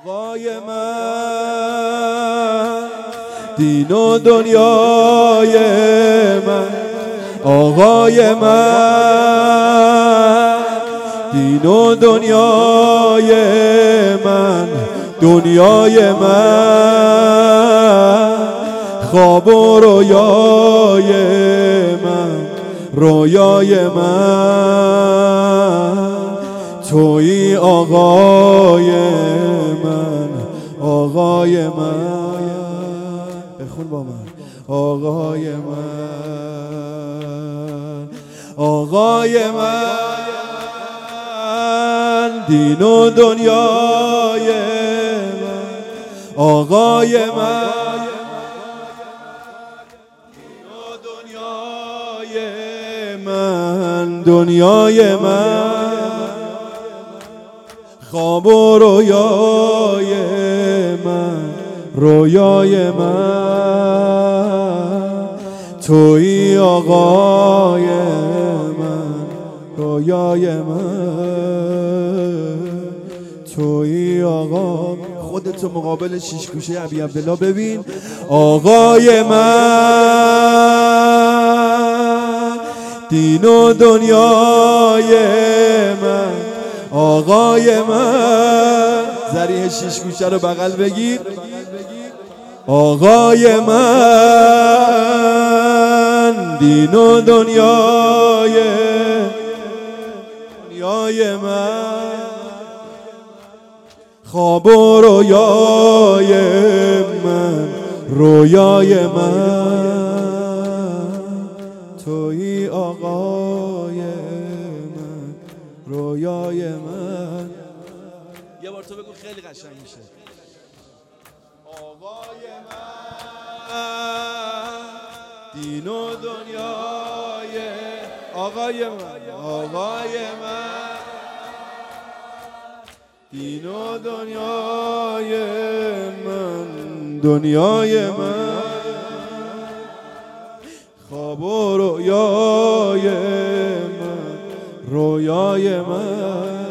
آقای من، دین و دنیای من، آقای من، دین و دنیای من، دنیای من، خواب و رویای من، رویای من، تویی آقای من، آقای من. بخون با من. آقای من، آقای من، دین و دنیای من، آقای من، دین و دنیای من، دنیای من، خواب و رویای من، رویای من، تویی آقای من، رویای من، تویی آقا. خودتو مقابل شیش گوشه ابی عبدالله ببین. آقای من، دین و دنیای من، آقای من. ذریح شیش گوشه رو بغل بگیر. آقای من، دین و دنیای من، خواب و رویای من، رویای من، تویی آقای من، رویای من. یه بار تو بگو خیلی قشنگ میشه. آقای من، دین و دنیای، آقای من، آقای من، دین و دنیای من، دنیای من، خواب و رویای من، رویای من،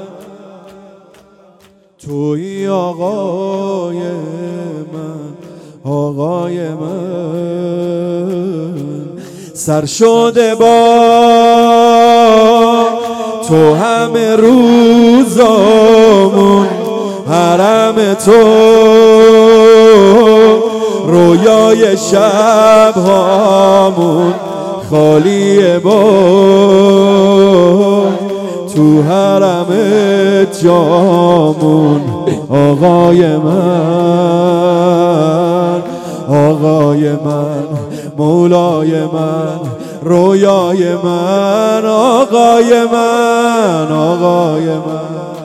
تویی آقای من، آقای من. سر شده با تو همه روزامون، حرم تو رویای شبهامون، خالیه با تو حرم جامون. آقای من، آقای من، مولای من، رویای من، آقای من، آقای من.